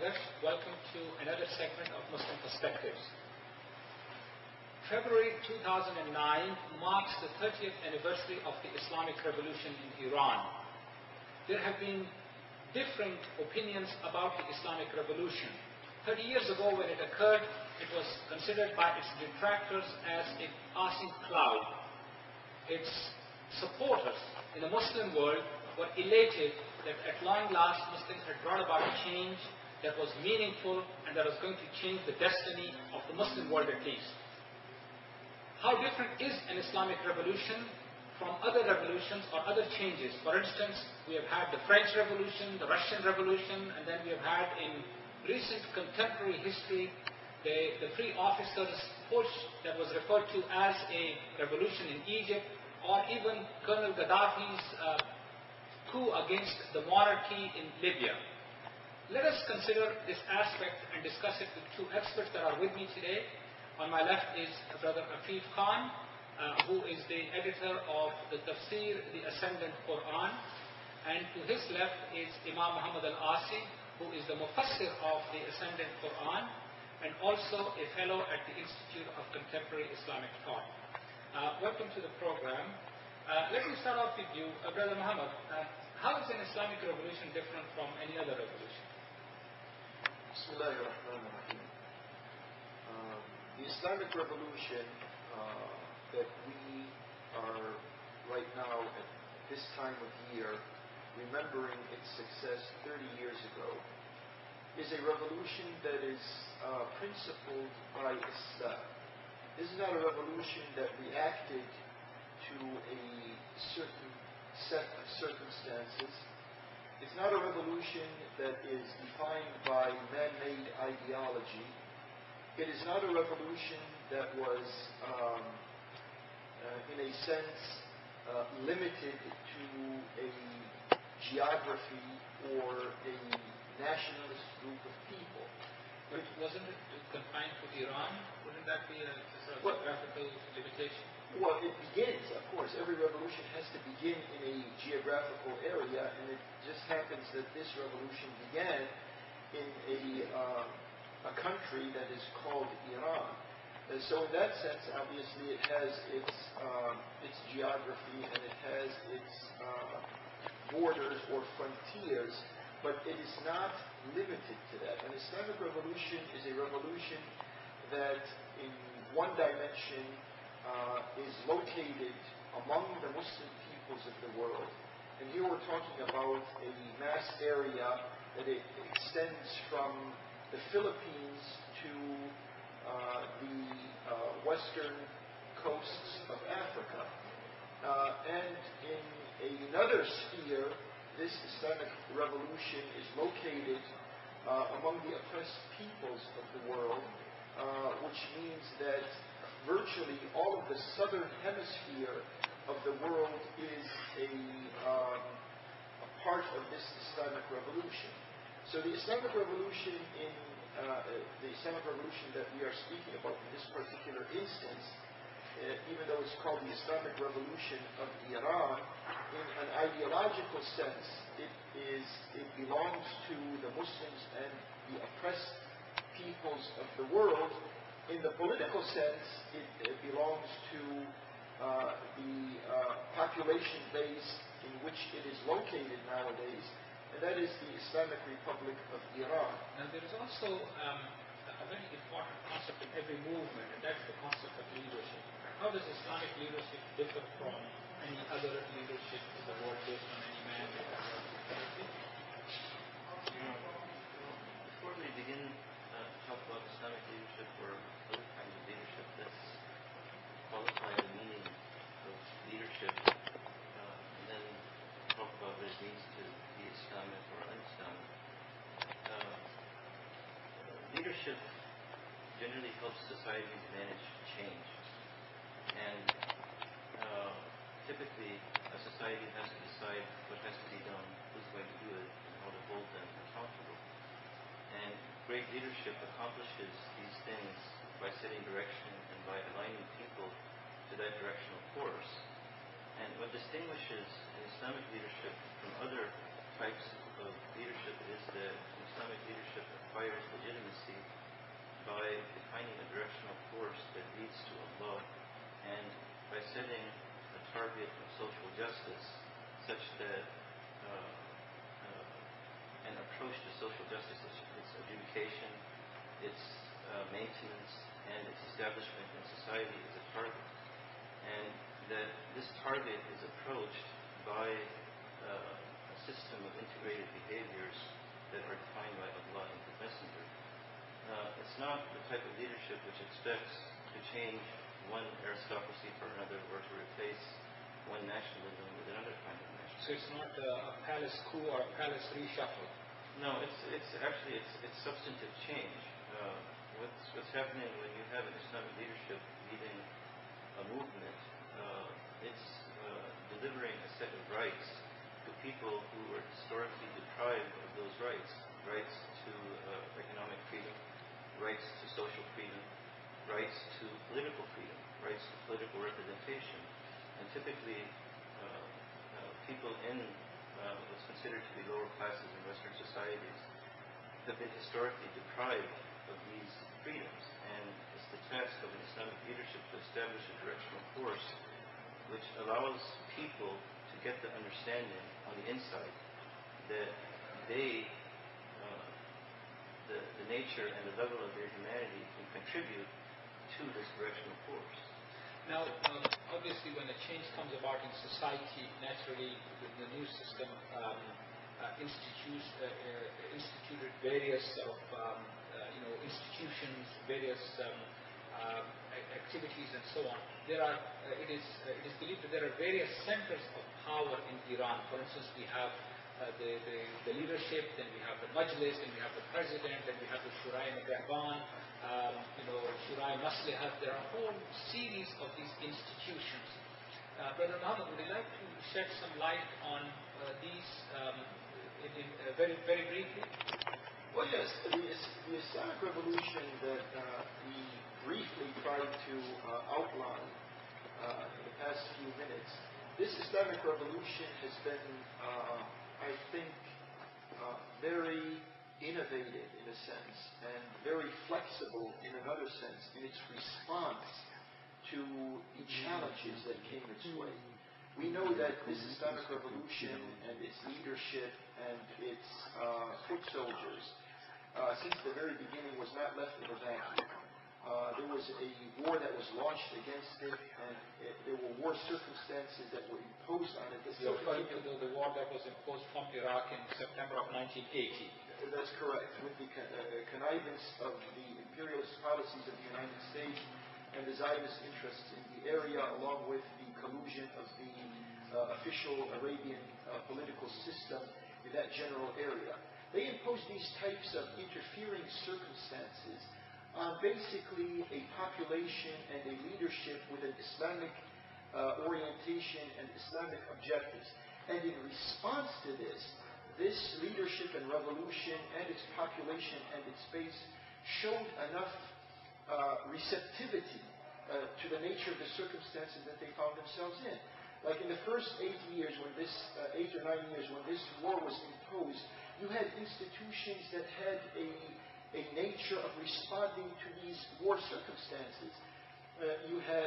Welcome to another segment of Muslim Perspectives. February 2009 marks the 30th anniversary of the Islamic Revolution in Iran. There have been different opinions about the Islamic Revolution. 30 years ago when it occurred, it was considered by its detractors as a passing cloud. Its supporters in the Muslim world were elated that at long last Muslims had brought about a change that was meaningful and that was going to change the destiny of the Muslim world at least. How different is an Islamic revolution from other revolutions or other changes? For instance, we have had the French Revolution, the Russian Revolution, and then we have had in recent contemporary history the Free Officers' Push that was referred to as a revolution in Egypt, or even Colonel Gaddafi's coup against the monarchy in Libya. Let us consider this aspect and discuss it with two experts that are with me today. On my left is Brother Afif Khan, who is the editor of the Tafsir, the Ascendant Quran, and to his left is Imam Muhammad Al-Asi, who is the Mufassir of the Ascendant Quran and also a fellow at the Institute of Contemporary Islamic Thought. Welcome to the program. Let me start off with you, Brother Muhammad. How is an Islamic revolution different from any other revolution? Bismillahirrahmanirrahim. The Islamic revolution that we are right now at this time of year remembering its success 30 years ago is a revolution that is principled by Islam. This is not a revolution that reacted to a certain set of circumstances. It's not a revolution that is defined by man-made ideology. It is not a revolution that was, in a sense, limited to a geography or a nationalist group of people. But wasn't it confined to Iran? Wouldn't that be a sort of geographical limitation? Well, it begins, of course. Every revolution has to begin in a geographical area, and it just happens that this revolution began in a country that is called Iran. And so in that sense, obviously, it has its geography and it has its borders or frontiers, but it is not limited to that. An Islamic revolution is a revolution that in one dimension is located among the Muslim peoples of the world. And here we're talking about a mass area that it extends from the Philippines to the western coasts of Africa. And in another sphere, this Islamic revolution is located among the oppressed peoples of the world, which means that virtually all of the southern hemisphere of the world is a part of this Islamic revolution. So the Islamic revolution that we are speaking about in this particular instance, even though it's called the Islamic Revolution of Iran, in an ideological sense, it belongs to the Muslims and the oppressed peoples of the world. In the political sense, it belongs to the population base in which it is located nowadays, and that is the Islamic Republic of Iran. Now there is also a very important concept in every movement, and that's the concept of leadership. How does Islamic leadership differ from any other leadership in the world based on any man? Before we begin to talk about Islamic leadership or other kinds of leadership, let's qualify the meaning of leadership and then talk about what it means to be Islamic or un-Islamic. Leadership generally helps society manage change, and typically a society has to decide what has to be done, who's going to do it, and how to hold them accountable. And great leadership accomplishes these things by setting direction and by aligning people to that directional course. And what distinguishes Islamic leadership from other types of leadership is that in Islamic leadership, acquires legitimacy by defining a directional force that leads to Allah, and by setting a target of social justice such that an approach to social justice, its adjudication, its maintenance, and its establishment in society is a target. And that this target is approached by a system of integrated behaviors that are defined by Allah and the Messenger. It's not the type of leadership which expects to change one aristocracy for another or to replace one nationalism with another kind of nationalism. So it's not a palace coup or a palace reshuffle? No, it's actually substantive change. What's happening when you have an Islamic leadership leading a movement, it's delivering a set of rights to people who were historically deprived of those rights. Rights to economic freedom, rights to social freedom, rights to political freedom, rights to political representation. And typically, people in what's considered to be lower classes in Western societies have been historically deprived of these freedoms. And it's the task of an Islamic leadership to establish a directional force which allows people to get the understanding on the inside that they, the nature and the level of their humanity can contribute to this directional force. Now, obviously, when a change comes about in society, naturally, the new system instituted various institutions, various activities, and so on. It is believed that there are various centers of power in Iran. For instance, we have the leadership, then we have the Majlis, then we have the president, then we have the Shura Nigahban, Shura Maslahat. There are a whole series of these institutions. Brother Muhammad, would you like to shed some light on these very, very briefly? Well, yes. The Islamic Revolution that we briefly tried to outline in the past few minutes, this Islamic Revolution has been, I think, very innovative in a sense, and very flexible in another sense in its response to the challenges that came its way. We know that this Islamic Revolution and its leadership and its foot soldiers, since the very beginning, was not left in a vacuum. There was a war that was launched against it, and there were war circumstances that were imposed on it. You're referring to the war that was imposed from Iraq in September of 1980. That's correct, with the connivance of the imperialist policies of the United States and the Zionist interests in the area, along with the collusion of the official Arabian political system in that general area. They imposed these types of interfering circumstances on basically a population and a leadership with an Islamic orientation and Islamic objectives. And in response to this leadership and revolution and its population and its base showed enough receptivity to the nature of the circumstances that they found themselves in. Like in the first 8 years, when this 8 or 9 years, when this war was imposed, you had institutions that had a nature of responding to these war circumstances. You had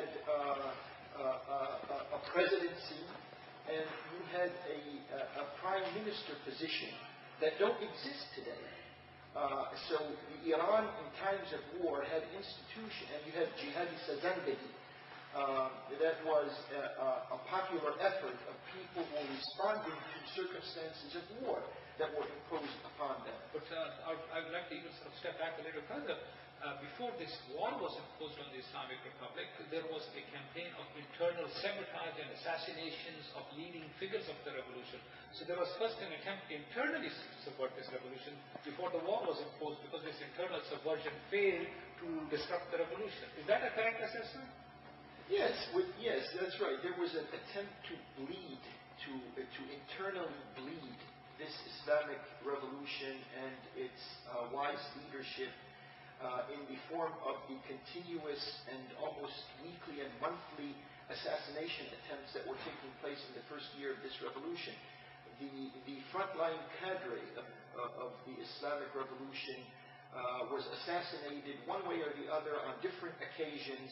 a presidency, and you had a prime minister position that don't exist today. So Iran, in times of war, had institutions, and you had Jihadi Sazandagi. That was a popular effort of people who were responding to circumstances of war that were imposed upon them. But I would like to even sort of step back a little further. Before this war was imposed on the Islamic Republic, there was a campaign of internal sabotage and assassinations of leading figures of the revolution. So there was first an attempt internally to subvert this revolution before the war was imposed, because this internal subversion failed to disrupt the revolution. Is that a correct assessment? Yes, that's right. There was an attempt to bleed, to internally bleed this Islamic revolution and its wise leadership in the form of the continuous and almost weekly and monthly assassination attempts that were taking place in the first year of this revolution. The frontline cadre of the Islamic revolution was assassinated one way or the other on different occasions.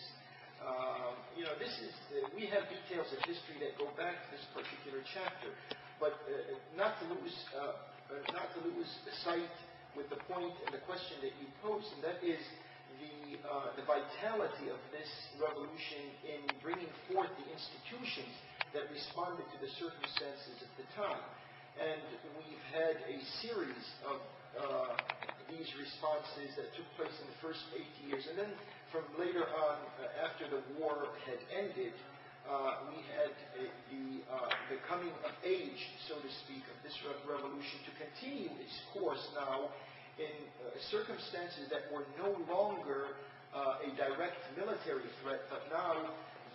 We have details of history that go back to this particular chapter, but not to lose sight with the point and the question that you posed, and that is the vitality of this revolution in bringing forth the institutions that responded to the circumstances of the time. And we've had a series of these responses that took place in the first 8 years, and then from later on, after the war had ended, we had the coming of age, so to speak, of this revolution to continue its course now in circumstances that were no longer a direct military threat, but now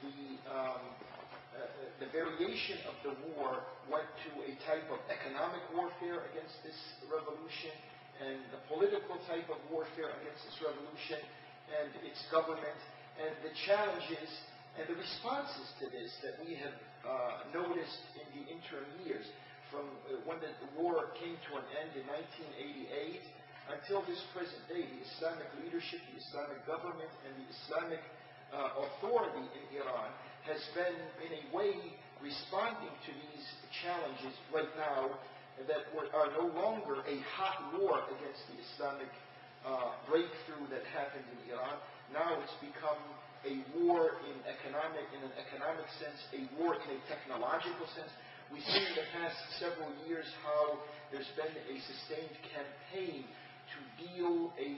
the variation of the war went to a type of economic warfare against this revolution, and the political type of warfare against this revolution and its government, and the challenges and the responses to this that we have noticed in the interim years, from when the war came to an end in 1988 until this present day. The Islamic leadership, the Islamic government, and the Islamic authority in Iran has been, in a way, responding to these challenges right now that are no longer a hot war against the Islamic breakthrough that happened in Iran. Now it's become a war in an economic sense, a war in a technological sense. We've seen in the past several years how there's been a sustained campaign to deal a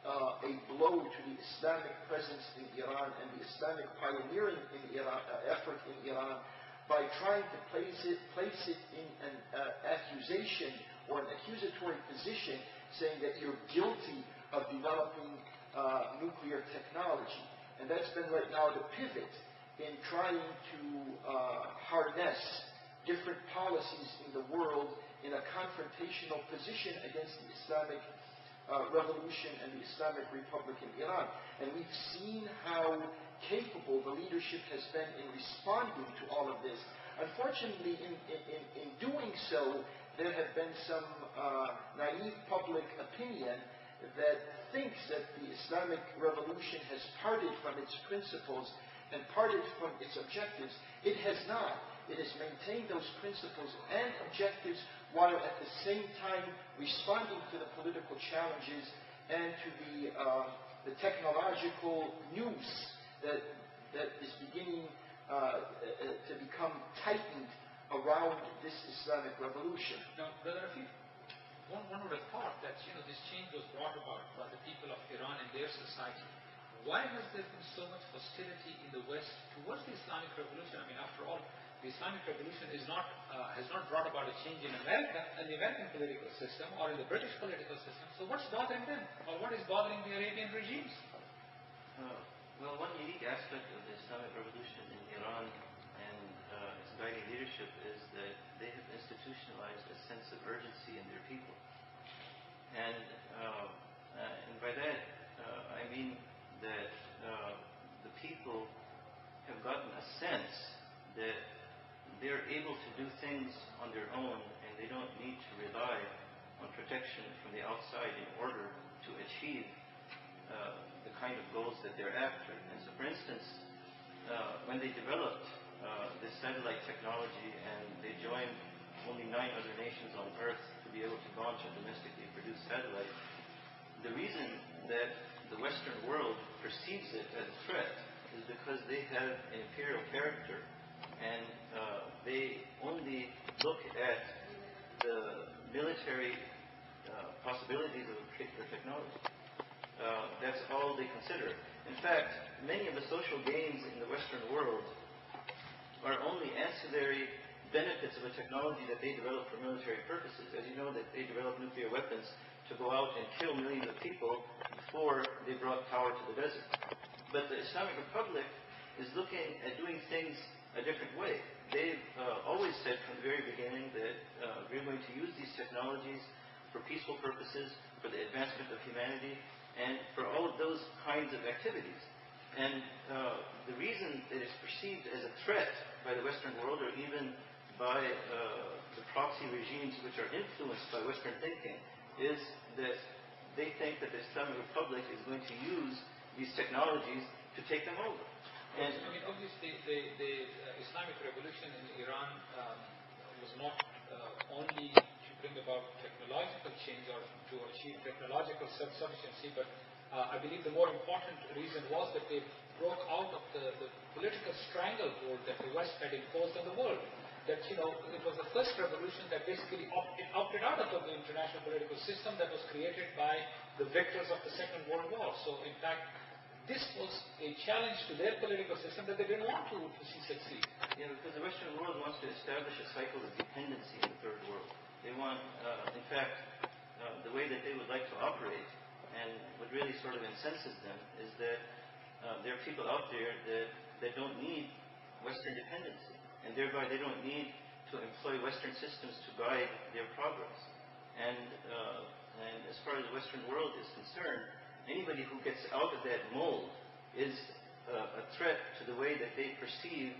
blow to the Islamic presence in Iran and the Islamic pioneering in Iran, effort in Iran, by trying to place it in an accusation or an accusatory position, saying that you're guilty of developing nuclear technology. And that's been right now the pivot in trying to harness different policies in the world in a confrontational position against the Islamic revolution and the Islamic Republic in Iran. And we've seen how capable the leadership has been in responding to all of this. Unfortunately, in doing so, there have been some naive public opinion that thinks that the Islamic revolution has parted from its principles and parted from its objectives. It has not. It has maintained those principles and objectives while at the same time responding to the political challenges and to the technological news that is beginning to become tightened around this Islamic revolution. Now, Brother Afif, one would have thought that this change was brought about by the people of Iran and their society. Why has there been so much hostility in the West towards the Islamic revolution? I mean, after all, the Islamic revolution has not brought about a change in America and the American political system or in the British political system. So what's bothering them? Or what is bothering the Arabian regimes? Well, one unique aspect of the Islamic revolution in Iran and its guiding leadership is that they have institutionalized a sense of urgency in their people. And by that, I mean that the people have gotten a sense that they're able to do things on their own and they don't need to rely on protection from the outside in order to achieve the kind of goals that they're after. And so, for instance, when they developed this satellite technology and they joined only 9 other nations on Earth to be able to launch a domestically produced satellite, the reason that the Western world perceives it as a threat is because they have an imperial character and they only look at the military possibilities of a particular technology. That's all they consider. In fact, many of the social gains in the Western world are only ancillary benefits of a technology that they develop for military purposes. As you know, that they developed nuclear weapons to go out and kill millions of people before they brought power to the desert. But the Islamic Republic is looking at doing things a different way. They've always said from the very beginning that we're going to use these technologies for peaceful purposes, for the advancement of humanity, and for all of those kinds of activities. And the reason that it's perceived as a threat by the Western world, or even by the proxy regimes which are influenced by Western thinking, is that they think that the Islamic Republic is going to use these technologies to take them over. And I mean, obviously, the Islamic Revolution in Iran was not only to bring about technological change or to achieve technological self-sufficiency, but I believe the more important reason was that they broke out of the political stranglehold that the West had imposed on the world. That, it was the first revolution that basically opted out of the international political system that was created by the victors of the Second World War. So, in fact, this was a challenge to their political system that they didn't want to see succeed. Yeah, because the Western world wants to establish a cycle of dependency in the Third World. They want, in fact, the way that they would like to operate, and what really sort of incenses them, is that there are people out there that don't need Western dependency, and thereby they don't need to employ Western systems to guide their progress. And as far as the Western world is concerned, anybody who gets out of that mold is a threat to the way that they perceive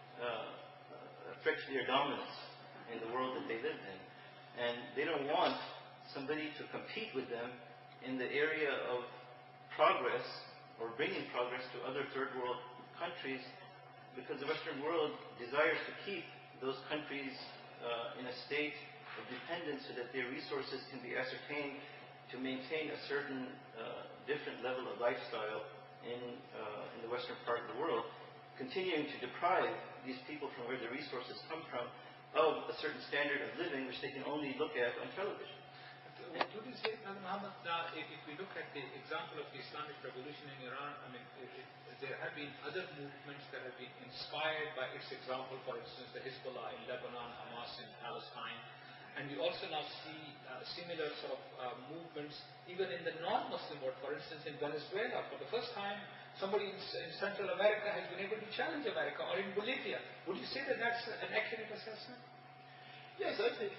a threat to their dominance in the world that they live in. And they don't want somebody to compete with them in the area of progress or bringing progress to other third world countries, because the Western world desires to keep those countries in a state of dependence so that their resources can be ascertained to maintain a certain different level of lifestyle in the western part of the world, continuing to deprive these people from where the resources come from of a certain standard of living which they can only look at on television. Would you say, Muhammad, if we look at the example of the Islamic Revolution in Iran, I mean, there have been other movements that have been inspired by its example, for instance, the Hezbollah in Lebanon, Hamas in Palestine, and we also now see similar sort of movements even in the non-Muslim world, for instance, in Venezuela. For the first time, somebody in Central America has been able to challenge America, or in Bolivia. Would you say that that's an accurate assessment? Yes, I think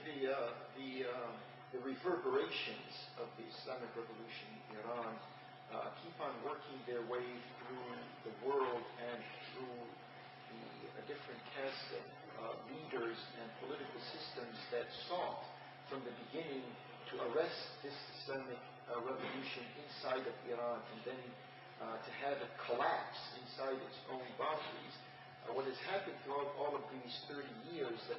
the reverberations of the Islamic Revolution in Iran keep on working their way through the world and through the different cast of leaders and political systems that sought from the beginning to arrest this Islamic revolution inside of Iran and then to have it collapse inside its own boundaries. What has happened throughout all of these 30 years that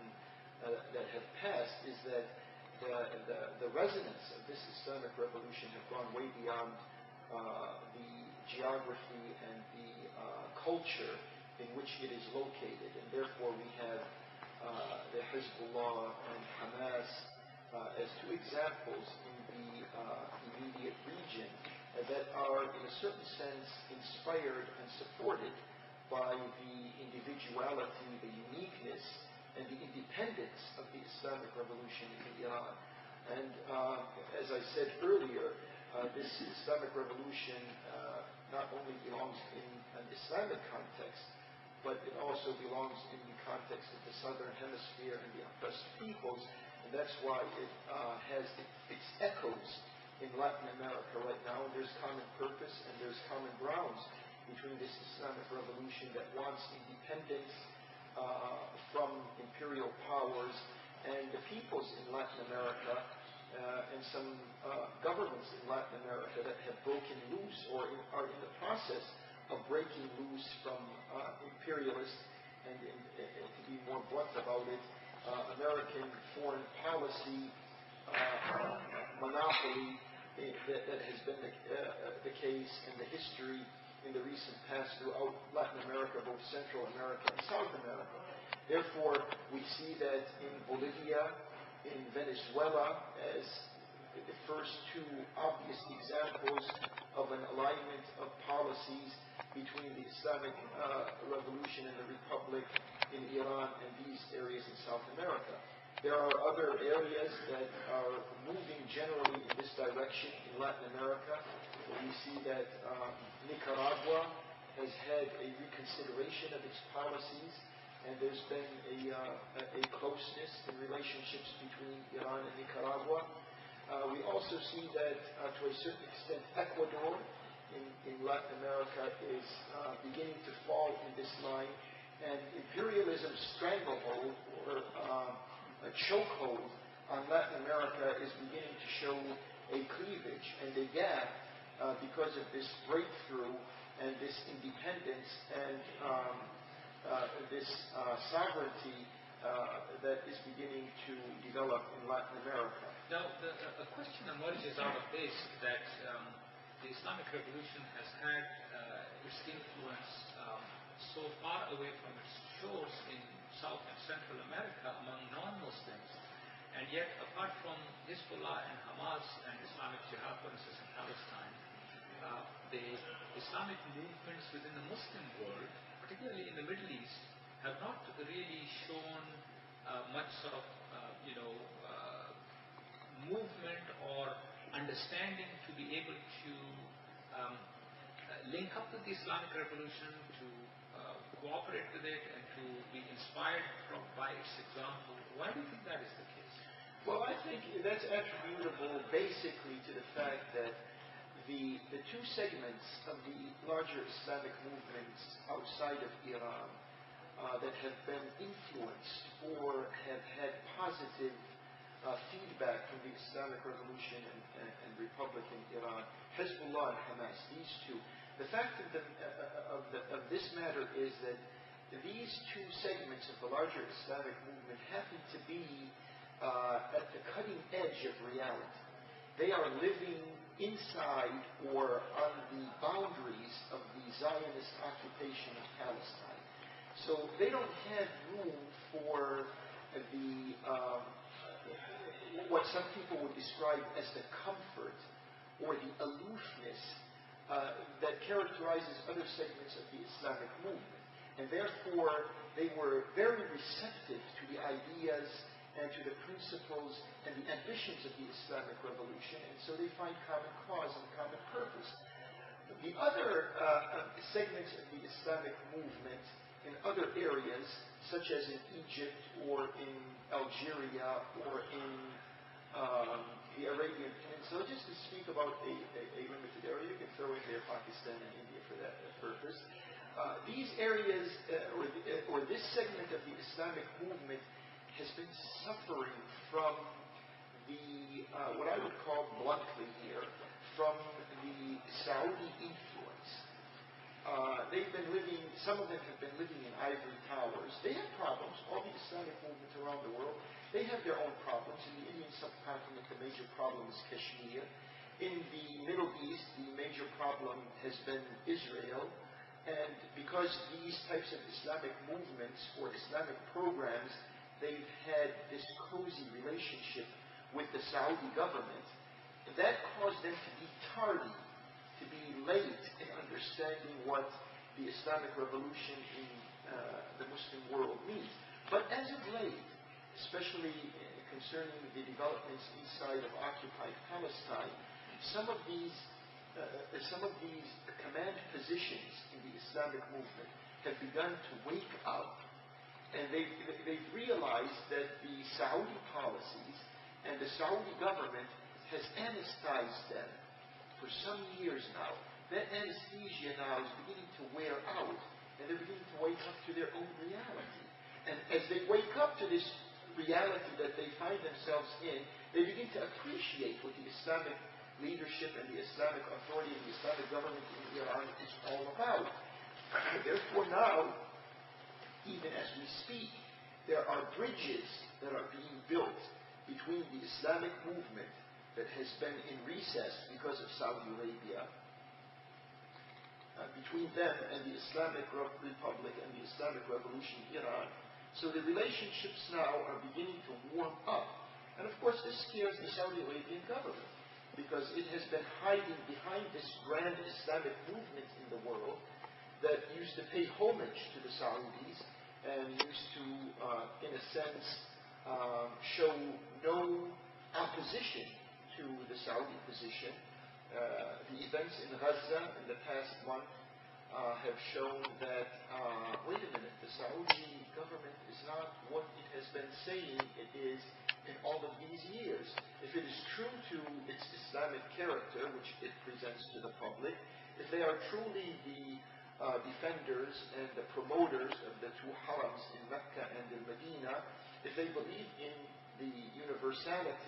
have passed is that the resonance of this Islamic revolution have gone way beyond the geography and the culture in which it is located, and therefore we have the Hezbollah and Hamas as two examples in the immediate region that are in a certain sense inspired and supported by the individuality, the uniqueness, and the independence of the Islamic revolution in Iran. And as I said earlier, this Islamic revolution not only belongs in an Islamic context, but it also belongs in the context of the Southern Hemisphere and the oppressed peoples, and that's why it has its echoes in Latin America right now. And there's common purpose and there's common grounds between this Islamic revolution that wants independence from imperial powers and the peoples in Latin America and some governments in Latin America that have broken loose or are in the process of breaking loose from imperialist and to be more blunt about it, American foreign policy monopoly that has been the case in the history in the recent past throughout Latin America, both Central America and South America. Therefore, we see that in Bolivia, in Venezuela, as the first two obvious examples of an alignment of policies between the Islamic Revolution and the Republic in Iran and these areas in South America. There are other areas that are moving generally in this direction in Latin America. We see that Nicaragua has had a reconsideration of its policies, and there's been a closeness in relationships between Iran and Nicaragua. We also see that, to a certain extent, Ecuador in Latin America is beginning to fall in this line, and imperialism's stranglehold or a chokehold on Latin America is beginning to show a cleavage and a gap because of this breakthrough and this independence and this sovereignty that is beginning to develop in Latin America. Now, a question emerges out of this that the Islamic Revolution has had its influence so far away from its shores in South and Central America among non-Muslims, and yet apart from Hezbollah and Hamas and Islamic Jihad, for instance, in Palestine, the Islamic movements within the Muslim world, particularly in the Middle East, have not really shown much sort of, movement or understanding to be able to link up with the Islamic Revolution, to cooperate with it, and to be inspired by its example. Why do you think that is the case? Well, I think that's attributable basically to the fact that the two segments of the larger Islamic movements outside of Iran that have been influenced or have had positive feedback from the Islamic Revolution and Republic in Iran, Hezbollah and Hamas, these two. The fact of this matter is that these two segments of the larger Islamic movement happen to be at the cutting edge of reality. They are living inside or on the boundaries of the Zionist occupation of Palestine. So they don't have room for the what some people would describe as the comfort or the aloofness that characterizes other segments of the Islamic movement. And therefore, they were very receptive to the ideas and to the principles and the ambitions of the Islamic Revolution, and so they find common cause and common purpose. The other segments of the Islamic movement in other areas, such as in Egypt or in Algeria or in the Arabian Peninsula, just to speak about a limited area, you can throw in there Pakistan and India for that purpose. These areas, or this segment of the Islamic movement, has been suffering from the, what I would call bluntly here, from the Saudi influence. They've been living, some of them have been living in ivory towers. They have problems. All the Islamic movements around the world, they have their own problems. In the Indian subcontinent, the major problem is Kashmir. In the Middle East, the major problem has been Israel. And because these types of Islamic movements or Islamic programs, they've had this cozy relationship with the Saudi government, that caused them to be tardy, to be late in understanding what the Islamic Revolution in the Muslim world means. But as of late, especially concerning the developments inside of occupied Palestine, some of these command positions in the Islamic movement have begun to wake up, and they've realized that the Saudi policies and the Saudi government has anesthetized them for some years now. That anesthesia now is beginning to wear out, and they're beginning to wake up to their own reality. And as they wake up to this reality that they find themselves in, they begin to appreciate what the Islamic leadership and the Islamic authority and the Islamic government in Iran is all about. Therefore now, even as we speak, there are bridges that are being built between the Islamic movement that has been in recess because of Saudi Arabia, between them and the Islamic Republic and the Islamic Revolution in Iran. So the relationships now are beginning to warm up. And of course this scares the Saudi Arabian government, because it has been hiding behind this grand Islamic movement in the world that used to pay homage to the Saudis and used to, in a sense, show no opposition to the Saudi position. The events in Gaza in the past month have shown that, wait a minute, the Saudi government is not what it has been saying it is in all of these years. If it is true to its Islamic character, which it presents to the public, if they are truly the defenders and the promoters of the two harams in Mecca and in Medina, if they believe in the universality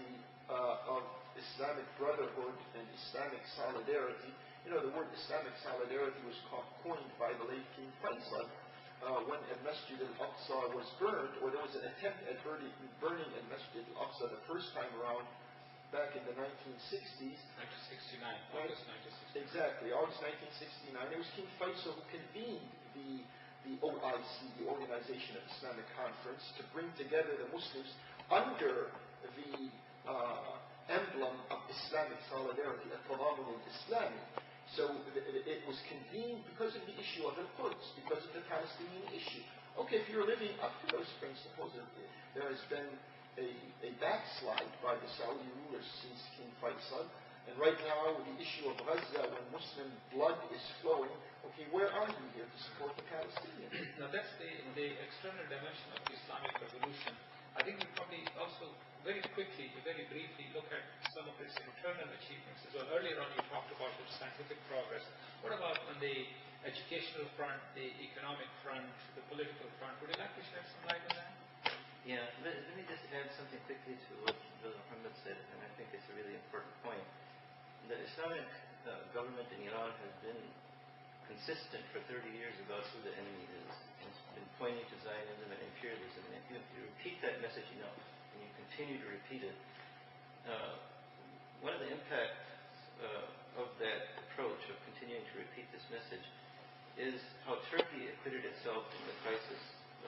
of Islamic brotherhood and Islamic solidarity. You know, the word Islamic solidarity was coined by the late King Faisal when Al-Masjid al-Aqsa was burned, or there was an attempt at burning Al-Masjid al-Aqsa the first time around back in the 1960s. 1969, August 1969. Exactly, August 1969. It was King Faisal who convened the OIC, the Organization of Islamic Conference, to bring together the Muslims under the emblem of Islamic solidarity, al-Tadamun al-Islami. So it was convened because of the issue of Al-Quds, because of the Palestinian issue. Okay, if you're living up to those principles, there has been a backslide by the Saudi rulers since King Faisal. And right now, with the issue of Gaza, when Muslim blood is flowing, okay, where are you here to support the Palestinians? Now that's the external dimension of the Islamic Revolution. I think we probably also very quickly, very briefly look at some of its internal achievements as well. Earlier on you talked about the scientific progress. What about on the educational front, the economic front, the political front? Would you like to shed some light on that? Yeah, let me just add something quickly to what Brother Muhammad said, and I think it's a really important point. The Islamic government in Iran has been consistent for 30 years about who the enemy is. It's been pointing to Zionism and imperialism. And if you repeat that message enough, and you continue to repeat it, one of the impacts of that approach of continuing to repeat this message is how Turkey acquitted itself in the crisis,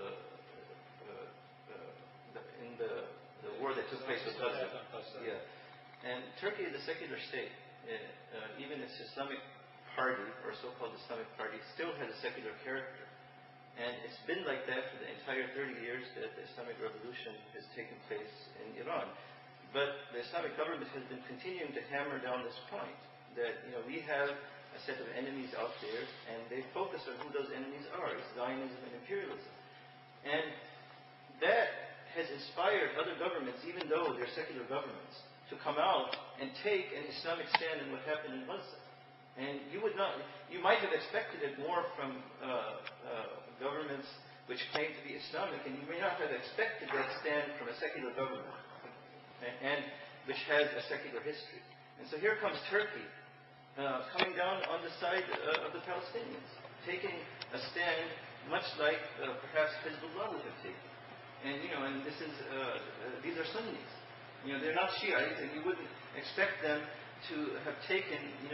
in the war that took place with Gaza. Yeah. And Turkey is a secular state. Even its Islamic party, or so-called Islamic party, still has a secular character. And it's been like that for the entire 30 years that the Islamic Revolution has taken place in Iran. But the Islamic government has been continuing to hammer down this point that, we have a set of enemies out there, and they focus on who those enemies are. It's Zionism and imperialism. And that has inspired other governments, even though they're secular governments, to come out and take an Islamic stand in what happened in Gaza. And you might have expected it more from governments which claim to be Islamic, and you may not have expected that stand from a secular government, and which has a secular history. And so here comes Turkey, coming down on the side of the Palestinians, taking a stand much like perhaps Hezbollah would have taken. And and these are Sunnis. They're not Shiites, and you wouldn't expect them to have taken,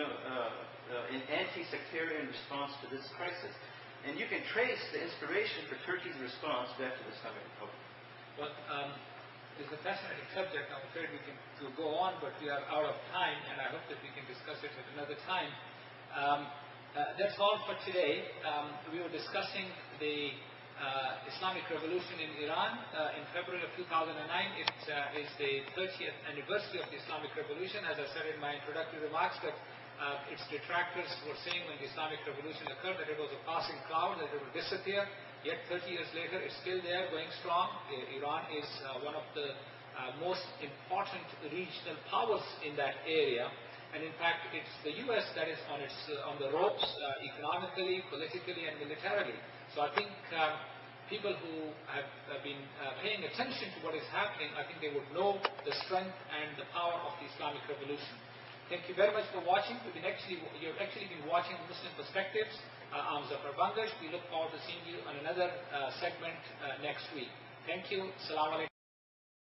an anti-sectarian response to this crisis. And you can trace the inspiration for Turkey's response back to the Islamic Republic. Well, it's a fascinating subject. I'm afraid we can go on, but we are out of time, and I hope that we can discuss it at another time. That's all for today. We were discussing the Islamic Revolution in Iran in February of 2009. It is the 30th anniversary of the Islamic Revolution. As I said in my introductory remarks, that its detractors were saying when the Islamic Revolution occurred that it was a passing cloud, that it would disappear. Yet 30 years later, it's still there, going strong. Iran is one of the most important regional powers in that area. And in fact, it's the U.S. that is on the ropes economically, politically, and militarily. So I think people who have been paying attention to what is happening, I think they would know the strength and the power of the Islamic Revolution. Thank you very much for watching. You've actually been watching Muslim Perspectives. I'm Zafar Bangash. We look forward to seeing you on another segment next week. Thank you. Assalamu alaikum.